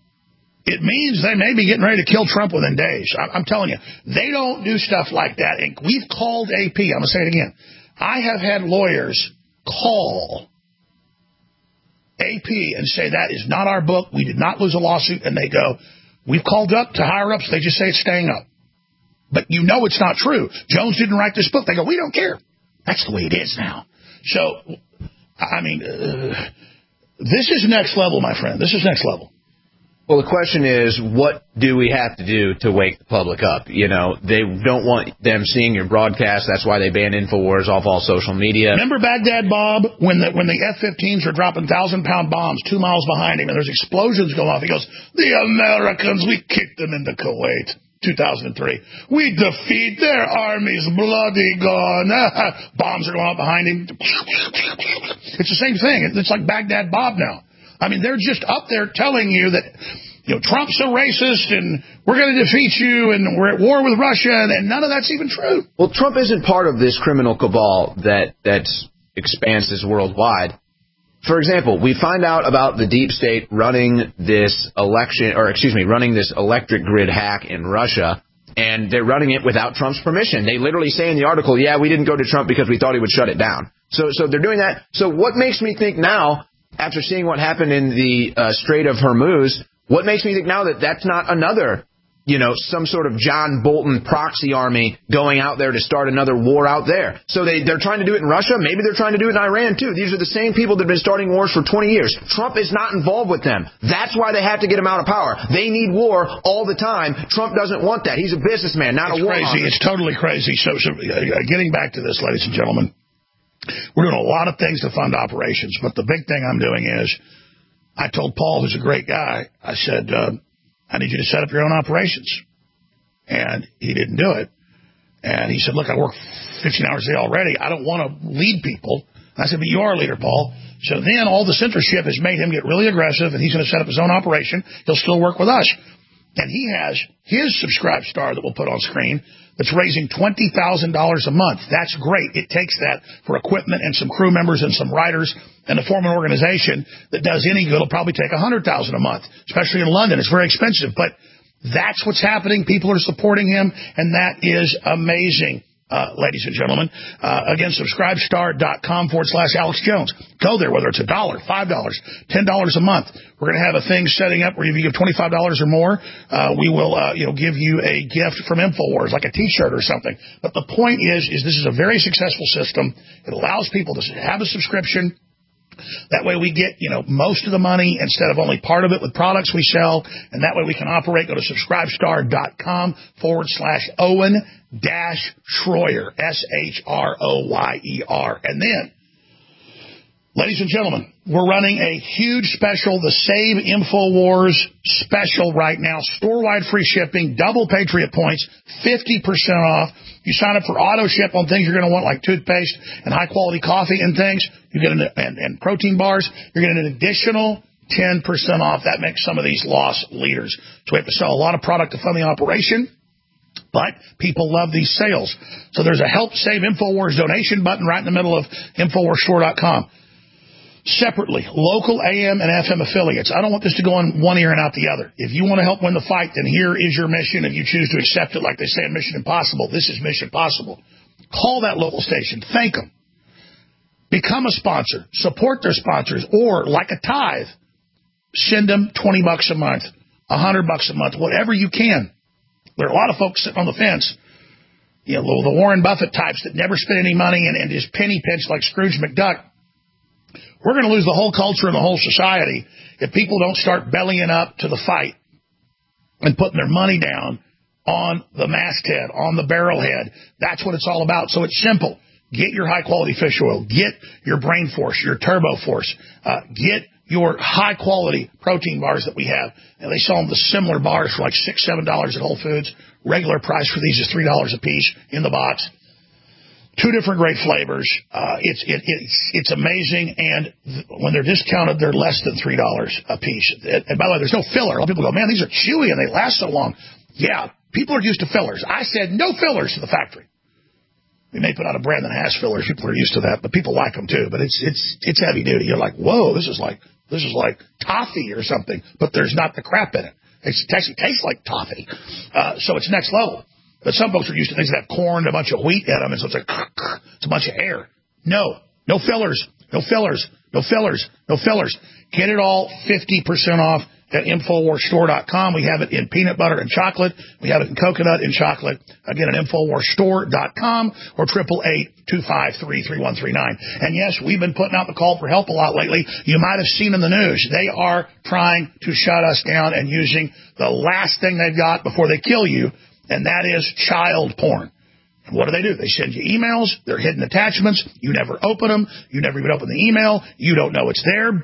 It means they may be getting ready to kill Trump within days. I'm telling you, they don't do stuff like that. And we've called A P. I'm going to say it again. I have had lawyers call A P and say that is not our book. We did not lose a lawsuit. And they go, we've called up to higher ups. They just say it's staying up. But you know it's not true. Jones didn't write this book. They go, we don't care. That's the way it is now. So, I mean, uh, this is next level, my friend. This is next level. Well, the question is, what do we have to do to wake the public up? You know, they don't want them seeing your broadcast. That's why they banned InfoWars off all social media. Remember Baghdad Bob when the when the F fifteens were dropping thousand-pound bombs two miles behind him, and there's explosions going off? He goes, the Americans, we kicked them into Kuwait. two thousand three. We defeat their armies, bloody gone. Bombs are going off behind him. It's the same thing. It's like Baghdad Bob now. I mean, they're just up there telling you that, you know, Trump's a racist and we're going to defeat you and we're at war with Russia, and none of that's even true. Well, Trump isn't part of this criminal cabal that that's expanses worldwide. For example, we find out about the deep state running this election, or excuse me, running this electric grid hack in Russia, and they're running it without Trump's permission. They literally say in the article, yeah, we didn't go to Trump because we thought he would shut it down. So, so they're doing that. So what makes me think now, after seeing what happened in the uh, Strait of Hormuz, what makes me think now that that's not another, you know, some sort of John Bolton proxy army going out there to start another war out there? So they, they're trying to do it in Russia. Maybe they're trying to do it in Iran, too. These are the same people that have been starting wars for twenty years. Trump is not involved with them. That's why they have to get him out of power. They need war all the time. Trump doesn't want that. He's a businessman, not it's a war crazy. hawk. It's totally crazy. So, so uh, getting back to this, ladies and gentlemen, we're doing a lot of things to fund operations, but the big thing I'm doing is I told Paul, who's a great guy, I said, uh, I need you to set up your own operations. And he didn't do it. And he said, look, I work fifteen hours a day already. I don't want to lead people. And I said, but you are a leader, Paul. So then all the censorship has made him get really aggressive, and he's going to set up his own operation. He'll still work with us. And he has his Subscribe Star that we'll put on screen that's raising twenty thousand dollars a month. That's great. It takes that for equipment and some crew members and some writers and to form an organization that does any good. It'll probably take one hundred thousand dollars a month, especially in London. It's very expensive, but that's what's happening. People are supporting him, and that is amazing. Uh, ladies and gentlemen, uh, again, subscribestar.com forward slash Alex Jones. Go there, whether it's a dollar, five dollars, ten dollars a month. We're going to have a thing setting up where if you give twenty-five dollars or more, uh, we will, uh, you know, give you a gift from InfoWars, like a T-shirt or something. But the point is, is this is a very successful system. It allows people to have a subscription. That way we get, you know, most of the money instead of only part of it with products we sell. And that way we can operate. Go to subscribestar.com forward slash Owen dash Shroyer, S H R O Y E R. And then, ladies and gentlemen, we're running a huge special, the Save InfoWars special right now. Store-wide free shipping, double Patriot points, fifty percent off. You sign up for auto ship on things you're going to want like toothpaste and high-quality coffee and things. You get an, and, and protein bars. You're getting an additional ten percent off. That makes some of these loss leaders. So we have to sell a lot of product to fund the operation. But people love these sales. So there's a Help Save InfoWars donation button right in the middle of Infowars Store dot com. Separately, local A M and F M affiliates. I don't want this to go in one ear and out the other. If you want to help win the fight, then here is your mission. If you choose to accept it, like they say in Mission Impossible, this is Mission Possible. Call that local station. Thank them. Become a sponsor. Support their sponsors. Or, like a tithe, send them twenty bucks a month, one hundred bucks a month, whatever you can. There are a lot of folks sitting on the fence, you know, the Warren Buffett types that never spend any money and, and just penny pinch like Scrooge McDuck. We're going to lose the whole culture and the whole society if people don't start bellying up to the fight and putting their money down on the masthead, on the barrelhead. That's what it's all about. So it's simple. Get your high-quality fish oil. Get your Brain Force, your Turbo Force. Uh, get your high-quality protein bars that we have. And they sell them the similar bars for like six dollars, seven dollars at Whole Foods. Regular price for these is three dollars a piece in the box. Two different great flavors. Uh, it's it, it's it's amazing, and th- when they're discounted, they're less than three dollars a piece. And, and by the way, there's no filler. A lot of people go, man, these are chewy and they last so long. Yeah, people are used to fillers. I said no fillers to the factory. We may put out a brand that has fillers. People are used to that, but people like them too. But it's it's it's heavy duty. You're like, whoa, this is like this is like toffee or something. But there's not the crap in it. It's, it actually tastes like toffee. Uh, so it's next level. But some folks are used to things that have corn and a bunch of wheat in them, and so it's like, it's a bunch of air. No, no fillers, no fillers, no fillers, no fillers. Get it all fifty percent off at Infowars Store dot com. We have it in peanut butter and chocolate. We have it in coconut and chocolate. Again, at Infowars Store dot com or eight eight eight, two five three, three one three nine. And yes, we've been putting out the call for help a lot lately. You might have seen in the news, they are trying to shut us down and using the last thing they've got before they kill you, and that is child porn. And what do they do? They send you emails. They're hidden attachments. You never open them. You never even open the email. You don't know it's there.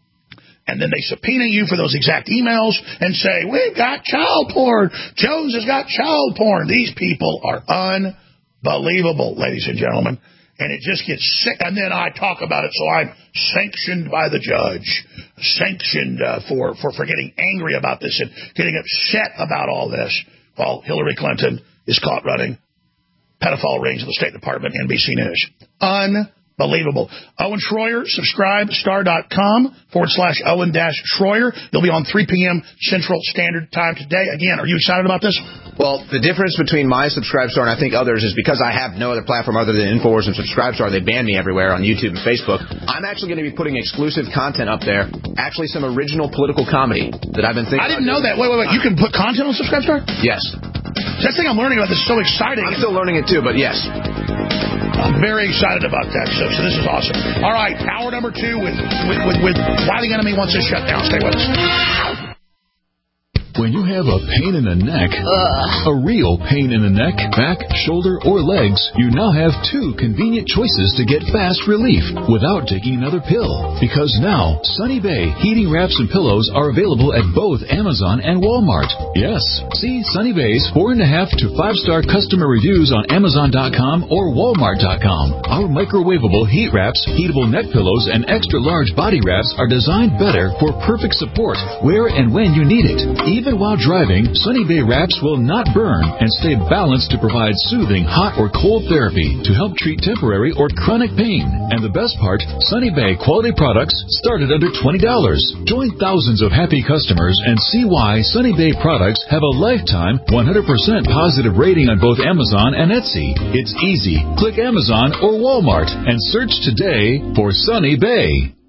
And then they subpoena you for those exact emails and say, we've got child porn. Jones has got child porn. These people are unbelievable, ladies and gentlemen. And it just gets sick. And then I talk about it, so I'm sanctioned by the judge, sanctioned uh, for, for, for getting angry about this and getting upset about all this while Hillary Clinton is caught running pedophile rings in the State Department, N B C News. Unbelievable. Owen Shroyer, subscribe, star.com forward slash Owen dash Shroyer. You'll be on three p.m. Central Standard Time today. Again, are you excited about this? Well, the difference between my Subscribe Star and I think others is because I have no other platform other than Infowars and Subscribe Star. They ban me everywhere on YouTube and Facebook. I'm actually going to be putting exclusive content up there, actually some original political comedy that I've been thinking I didn't about know that. Wait, wait, wait. You can put content on Subscribe Star? Yes. That's the thing I'm learning about. This is so exciting. I'm still learning it too, but yes. I'm very excited about that. So, so this is awesome. All right, hour number two with, with, with, with Why the Enemy Wants Us Shut Down. Stay with us. When you have a pain in the neck, Ugh. a real pain in the neck, back, shoulder, or legs, you now have two convenient choices to get fast relief without taking another pill. Because now, Sunny Bay heating wraps and pillows are available at both Amazon and Walmart. Yes, see Sunny Bay's four and a half to five star customer reviews on Amazon dot com or Walmart dot com. Our microwavable heat wraps, heatable neck pillows, and extra large body wraps are designed better for perfect support where and when you need it. Even Even while driving, Sunny Bay wraps will not burn and stay balanced to provide soothing hot or cold therapy to help treat temporary or chronic pain. And the best part, Sunny Bay quality products start at under twenty dollars. Join thousands of happy customers and see why Sunny Bay products have a lifetime one hundred percent positive rating on both Amazon and Etsy. It's easy. Click Amazon or Walmart and search today for Sunny Bay.